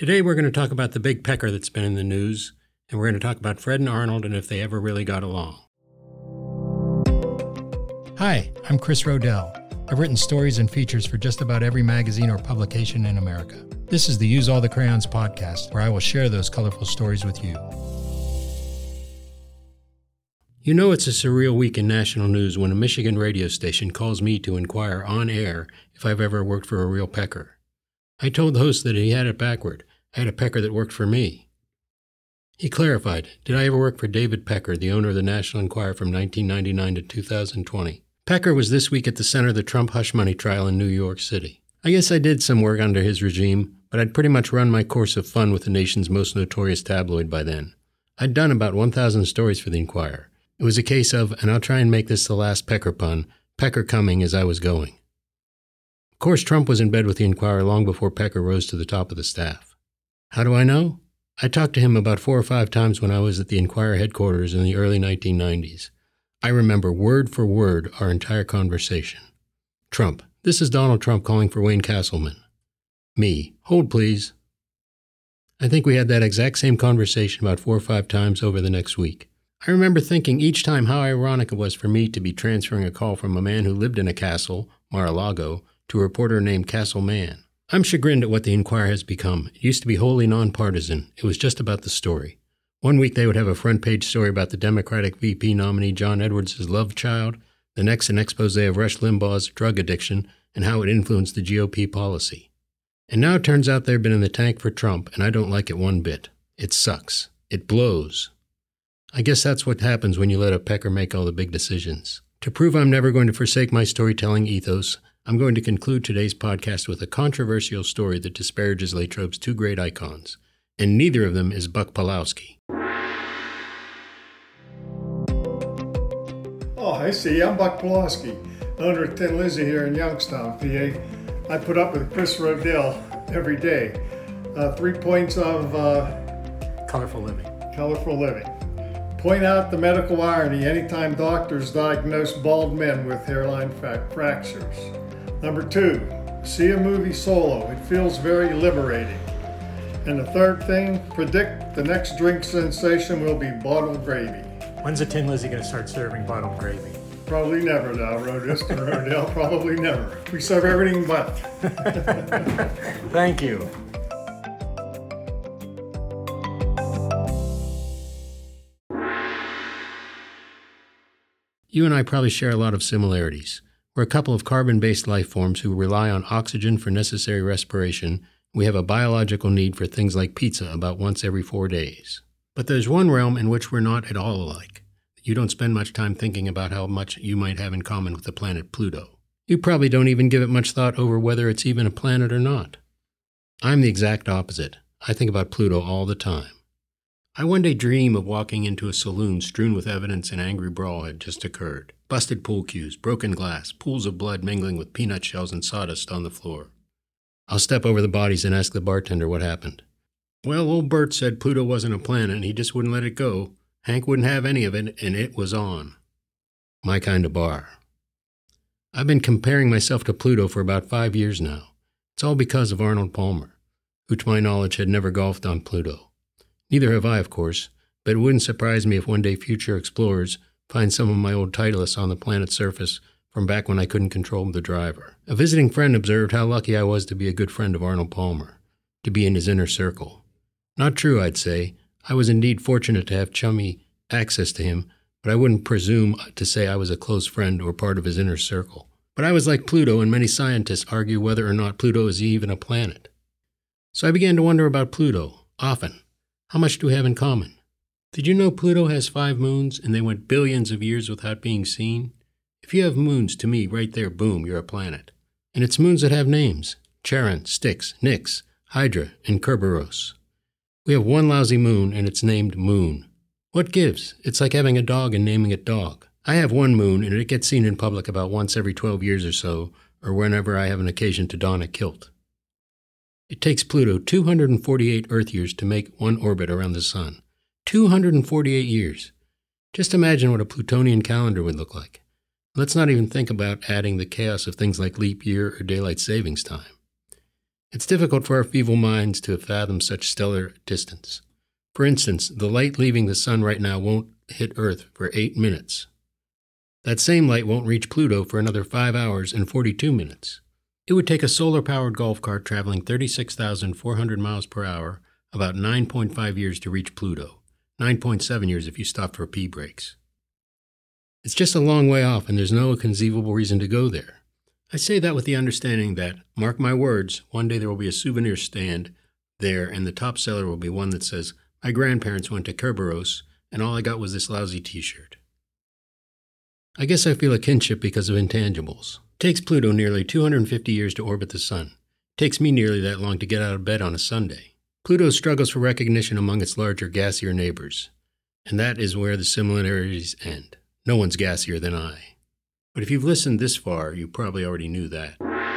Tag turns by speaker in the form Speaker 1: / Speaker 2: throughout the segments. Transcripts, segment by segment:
Speaker 1: Today we're going to talk about the big pecker that's been in the news, and we're going to talk about Fred and Arnold and if they ever really got along. Hi, I'm Chris Rodell. I've written stories and features for just about every magazine or publication in America. This is the Use All the Crayons podcast, where I will share those colorful stories with you. You know it's a surreal week in national news when a Michigan radio station calls me to inquire on air if I've ever worked for a real pecker. I told the host that he had it backward. I had a pecker that worked for me. He clarified, did I ever work for David Pecker, the owner of the National Enquirer from 1999 to 2020? Pecker was this week at the center of the Trump hush money trial in New York City. I guess I did some work under his regime, but I'd pretty much run my course of fun with the nation's most notorious tabloid by then. I'd done about 1,000 stories for the Enquirer. It was a case of, and I'll try and make this the last Pecker pun, Pecker coming as I was going. Of course, Trump was in bed with the Enquirer long before Pecker rose to the top of the staff. How do I know? I talked to him about 4 or 5 times when I was at the Enquirer headquarters in the early 1990s. I remember word for word our entire conversation. Trump, this is Donald Trump calling for Wayne Castleman. Me, hold please. I think we had that exact same conversation about 4 or 5 times over the next week. I remember thinking each time how ironic it was for me to be transferring a call from a man who lived in a castle, Mar-a-Lago, to a reporter named Castle Man. I'm chagrined at what the Enquirer has become. It used to be wholly nonpartisan. It was just about the story. One week they would have a front-page story about the Democratic VP nominee John Edwards' love child, the next an expose of Rush Limbaugh's drug addiction and how it influenced the GOP policy. And now it turns out they've been in the tank for Trump, and I don't like it one bit. It sucks. It blows. I guess that's what happens when you let a pecker make all the big decisions. To prove I'm never going to forsake my storytelling ethos, I'm going to conclude today's podcast with a controversial story that disparages Latrobe's 2 great icons, and neither of them is Buck Pawlowski.
Speaker 2: Oh, I see. I'm Buck Pawlowski, owner of Tin Lizzy here in Youngstown, PA. I put up with Chris Rodell every day. 3 points of
Speaker 1: Colorful living.
Speaker 2: colorful living. Point out the medical irony anytime doctors diagnose bald men with hairline fractures. Number 2, see a movie solo. It feels very liberating. And the third thing, predict the next drink sensation will be bottled gravy.
Speaker 1: When's the Tin Lizzy going to start serving bottled gravy?
Speaker 2: Probably never now, Mr. Rodell, probably never. We serve everything but.
Speaker 1: Thank you. You and I probably share a lot of similarities. We're a couple of carbon-based life forms who rely on oxygen for necessary respiration. We have a biological need for things like pizza about once every 4 days. But there's one realm in which we're not at all alike. You don't spend much time thinking about how much you might have in common with the planet Pluto. You probably don't even give it much thought over whether it's even a planet or not. I'm the exact opposite. I think about Pluto all the time. I one day dream of walking into a saloon strewn with evidence an angry brawl had just occurred. Busted pool cues, broken glass, pools of blood mingling with peanut shells and sawdust on the floor. I'll step over the bodies and ask the bartender what happened. Well, old Bert said Pluto wasn't a planet and he just wouldn't let it go. Hank wouldn't have any of it, and it was on. My kind of bar. I've been comparing myself to Pluto for about 5 years now. It's all because of Arnold Palmer, who to my knowledge had never golfed on Pluto. Neither have I, of course, but it wouldn't surprise me if one day future explorers find some of my old Titleists on the planet's surface from back when I couldn't control the driver. A visiting friend observed how lucky I was to be a good friend of Arnold Palmer, to be in his inner circle. Not true, I'd say. I was indeed fortunate to have chummy access to him, but I wouldn't presume to say I was a close friend or part of his inner circle. But I was like Pluto, and many scientists argue whether or not Pluto is even a planet. So I began to wonder about Pluto, often. How much do we have in common? Did you know Pluto has 5 moons, and they went billions of years without being seen? If you have moons, to me, right there, boom, you're a planet. And it's moons that have names. Charon, Styx, Nix, Hydra, and Kerberos. We have one lousy moon, and it's named Moon. What gives? It's like having a dog and naming it Dog. I have one moon, and it gets seen in public about once every 12 years or so, or whenever I have an occasion to don a kilt. It takes Pluto 248 Earth years to make one orbit around the Sun. 248 years. Just imagine what a Plutonian calendar would look like. Let's not even think about adding the chaos of things like leap year or daylight savings time. It's difficult for our feeble minds to fathom such stellar distance. For instance, the light leaving the sun right now won't hit Earth for 8 minutes. That same light won't reach Pluto for another 5 hours and 42 minutes. It would take a solar-powered golf cart traveling 36,400 miles per hour about 9.5 years to reach Pluto, 9.7 years if you stopped for pee breaks. It's just a long way off, and there's no conceivable reason to go there. I say that with the understanding that, mark my words, one day there will be a souvenir stand there, and the top seller will be one that says, "My grandparents went to Kerberos, and all I got was this lousy t-shirt." I guess I feel a kinship because of intangibles. It takes Pluto nearly 250 years to orbit the sun. It takes me nearly that long to get out of bed on a Sunday. Pluto struggles for recognition among its larger, gassier neighbors, and that is where the similarities end. No one's gassier than I. But if you've listened this far, you probably already knew that.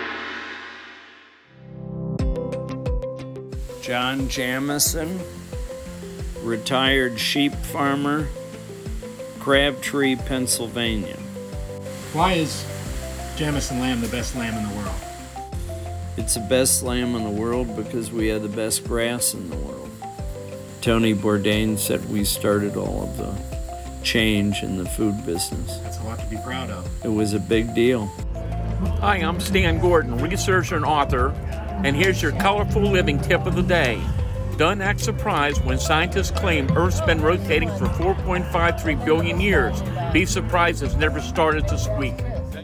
Speaker 3: John Jamison, retired sheep farmer, Crabtree, Pennsylvania.
Speaker 4: Why is Jamison lamb the best lamb in the world?
Speaker 3: It's the best lamb in the world because we have the best grass in the world. Tony Bourdain said we started all of the change in the food business.
Speaker 4: That's a lot to be proud of.
Speaker 3: It was a big deal.
Speaker 5: Hi, I'm Stan Gordon, researcher and author, and here's your colorful living tip of the day. Don't act surprised when scientists claim Earth's been rotating for 4.53 billion years. Be surprised it's never started to squeak.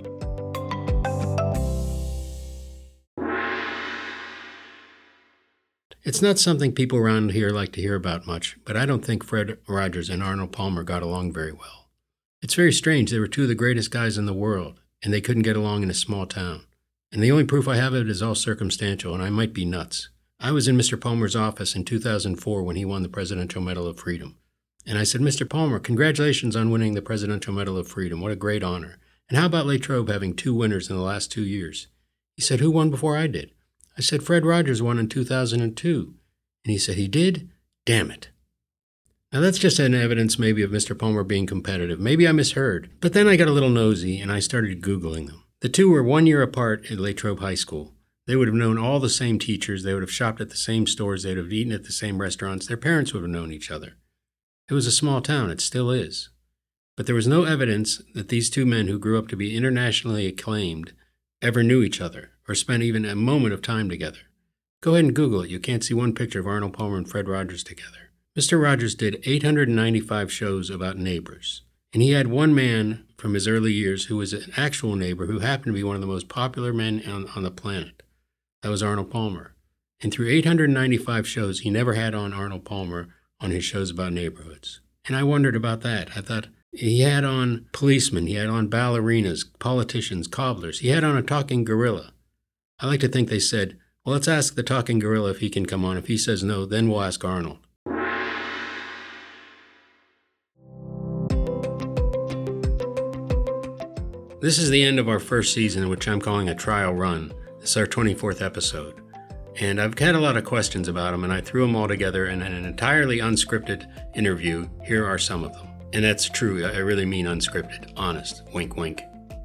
Speaker 1: It's not something people around here like to hear about much, but I don't think Fred Rogers and Arnold Palmer got along very well. It's very strange. They were two of the greatest guys in the world, and they couldn't get along in a small town. And the only proof I have of it is all circumstantial, and I might be nuts. I was in Mr. Palmer's office in 2004 when he won the Presidential Medal of Freedom. And I said, "Mr. Palmer, congratulations on winning the Presidential Medal of Freedom. What a great honor. And how about Latrobe having 2 winners in the last 2 years?" He said, "Who won before I did?" I said, "Fred Rogers won in 2002. And he said, "He did? Damn it." Now that's just an evidence maybe of Mr. Palmer being competitive. Maybe I misheard. But then I got a little nosy and I started Googling them. The two were 1 year apart at Latrobe High School. They would have known all the same teachers. They would have shopped at the same stores. They would have eaten at the same restaurants. Their parents would have known each other. It was a small town. It still is. But there was no evidence that these two men who grew up to be internationally acclaimed ever knew each other or spent even a moment of time together. Go ahead and Google it. You can't see one picture of Arnold Palmer and Fred Rogers together. Mr. Rogers did 895 shows about neighbors. And he had one man from his early years who was an actual neighbor who happened to be one of the most popular men on the planet. That was Arnold Palmer. And through 895 shows, he never had on Arnold Palmer on his shows about neighborhoods. And I wondered about that. I thought, he had on policemen, he had on ballerinas, politicians, cobblers. He had on a talking gorilla. I like to think they said, "Well, let's ask the talking gorilla if he can come on. If he says no, then we'll ask Arnold." This is the end of our first season, which I'm calling a trial run. This is our 24th episode. And I've had a lot of questions about them, and I threw them all together in an entirely unscripted interview. Here are some of them. And that's true. I really mean unscripted. Honest. Wink, wink.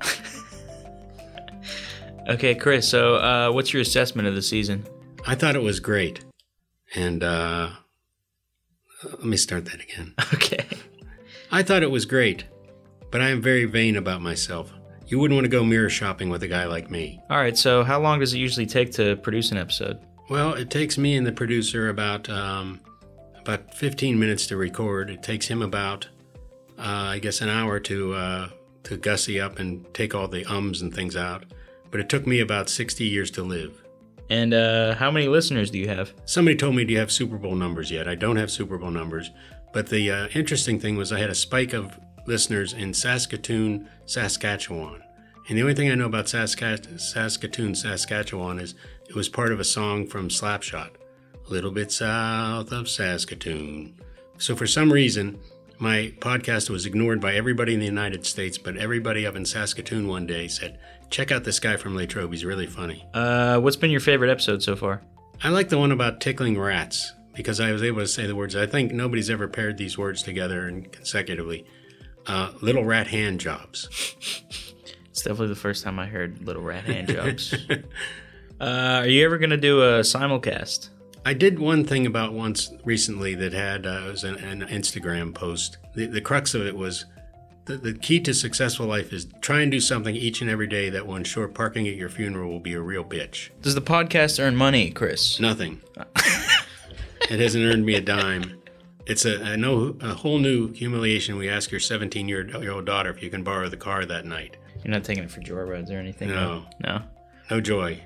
Speaker 6: Okay, Chris, so what's your assessment of the season?
Speaker 1: I thought it was great. And let me start that again.
Speaker 6: Okay.
Speaker 1: I thought it was great, but I am very vain about myself. You wouldn't want to go mirror shopping with a guy like me.
Speaker 6: All right, so how long does it usually take to produce an episode?
Speaker 1: Well, it takes me and the producer about 15 minutes to record. It takes him about, I guess, an hour to gussy up and take all the ums and things out. But it took me about 60 years to live.
Speaker 6: And how many listeners do you have?
Speaker 1: Somebody told me, "Do you have Super Bowl numbers yet?" I don't have Super Bowl numbers. But the interesting thing was I had a spike of listeners in Saskatoon, Saskatchewan. And the only thing I know about Saskatoon, Saskatchewan is it was part of a song from Slapshot, "A Little Bit South of Saskatoon." So for some reason, my podcast was ignored by everybody in the United States, but everybody up in Saskatoon one day said, "Check out this guy from Latrobe, he's really funny."
Speaker 6: What's been your favorite episode so far?
Speaker 1: I like the one about tickling rats, because I was able to say the words. I think nobody's ever paired these words together and consecutively. Little rat hand jobs.
Speaker 6: It's definitely the first time I heard little rat hand jobs. Are you ever going to do a simulcast?
Speaker 1: I did one thing about once recently that had it was an Instagram post. The crux of it was the key to successful life is try and do something each and every day that will ensure parking at your funeral will be a real bitch.
Speaker 6: Does the podcast earn money, Chris?
Speaker 1: Nothing. It hasn't earned me a dime. It's a whole new humiliation. We ask your 17-year-old daughter if you can borrow the car that night.
Speaker 6: You're not taking it for joyrides or anything?
Speaker 1: No.
Speaker 6: No?
Speaker 1: No joy.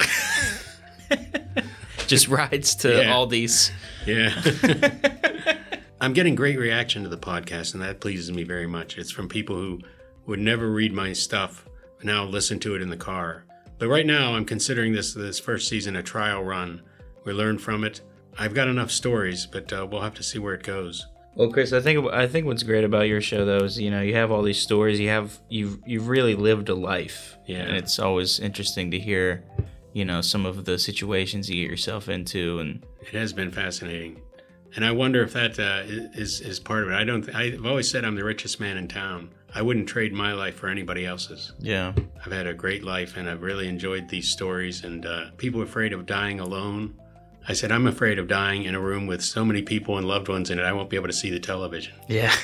Speaker 6: Just rides to Aldi's.
Speaker 1: Yeah. I'm getting great reaction to the podcast, and that pleases me very much. It's from people who would never read my stuff, but now listen to it in the car. But right now, I'm considering this first season a trial run. We learn from it. I've got enough stories, but we'll have to see where it goes.
Speaker 6: Well, Chris, I think what's great about your show, though, is you have all these stories. You've really lived a life, and it's always interesting to hear, some of the situations you get yourself into, and
Speaker 1: it has been fascinating. And I wonder if that is part of it. I've always said I'm the richest man in town. I wouldn't trade my life for anybody else's.
Speaker 6: Yeah.
Speaker 1: I've had a great life, and I've really enjoyed these stories. And people afraid of dying alone. I said, I'm afraid of dying in a room with so many people and loved ones in it, I won't be able to see the television.
Speaker 6: Yeah.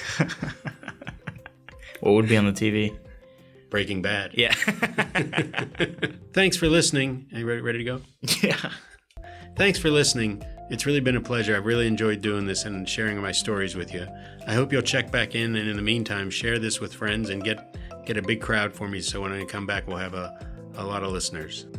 Speaker 6: What would be on the TV?
Speaker 1: Breaking Bad.
Speaker 6: Yeah.
Speaker 1: Thanks for listening. Are you ready to go?
Speaker 6: Yeah.
Speaker 1: Thanks for listening. It's really been a pleasure. I've really enjoyed doing this and sharing my stories with you. I hope you'll check back in, and in the meantime, share this with friends and get a big crowd for me so when I come back, we'll have a lot of listeners.